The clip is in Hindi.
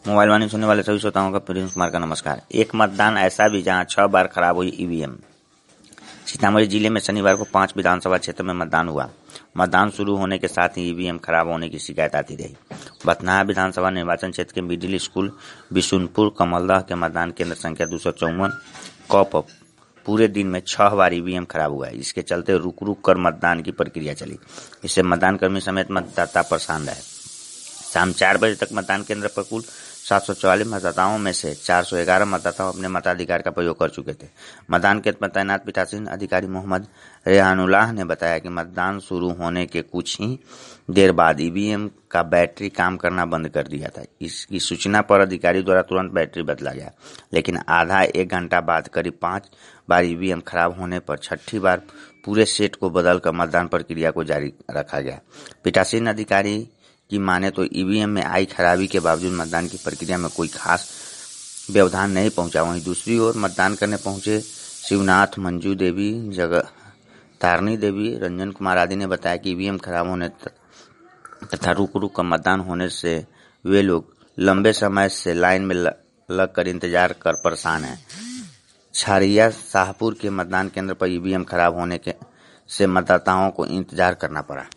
मोबाइल वाणी सुनने वाले सभी श्रोताओं का प्रिंस कुमार का नमस्कार। एक मतदान ऐसा भी जहां 6 बार खराब हुई ईवीएम। सीतामढ़ी जिले में शनिवार को 5 विधानसभा क्षेत्र में मतदान हुआ। मतदान शुरू होने के साथ ही ईवीएम खराब होने की शिकायत आती रही। बथनाहा विधानसभा निर्वाचन क्षेत्र के मिडिल स्कूल बिशुनपुर कमलदह के मतदान केंद्र संख्या 254 कप पूरे दिन में 6 बार ईवीएम खराब हुआ है। इसके चलते रुक रुक कर मतदान की प्रक्रिया चली। इससे मतदान कर्मी समेत मतदाता परेशान रहे। शाम 4 बजे तक मतदान केंद्र पर कुल 744 मतदाताओं में से 411 मतदाता अपने मताधिकार का प्रयोग कर चुके थे। मतदान केंद्र पर तैनात पीठासीन अधिकारी मोहम्मद रेहानुल्लाह ने बताया कि मतदान शुरू होने के कुछ ही देर बाद ईवीएम का बैटरी काम करना बंद कर दिया था। इसकी सूचना पर अधिकारी द्वारा तुरंत बैटरी बदला गया, लेकिन आधा एक घंटा बाद करीब 5 बार ईवीएम खराब होने पर छठी बार पूरे सेट को बदलकर मतदान प्रक्रिया को जारी रखा गया। पीठासीन अधिकारी की माने तो ईवीएम में आई खराबी के बावजूद मतदान की प्रक्रिया में कोई खास व्यवधान नहीं पहुंचा। वहीं दूसरी ओर मतदान करने पहुंचे शिवनाथ, मंजू देवी, तारनी देवी, रंजन कुमार आदि ने बताया कि ईवीएम खराब होने तथा रुक रुक कर मतदान होने से वे लोग लंबे समय से लाइन में लग कर इंतजार कर परेशान हैं। छारिया शाहपुर के मतदान केंद्र पर ईवीएम खराब होने से मतदाताओं को इंतजार करना पड़ा।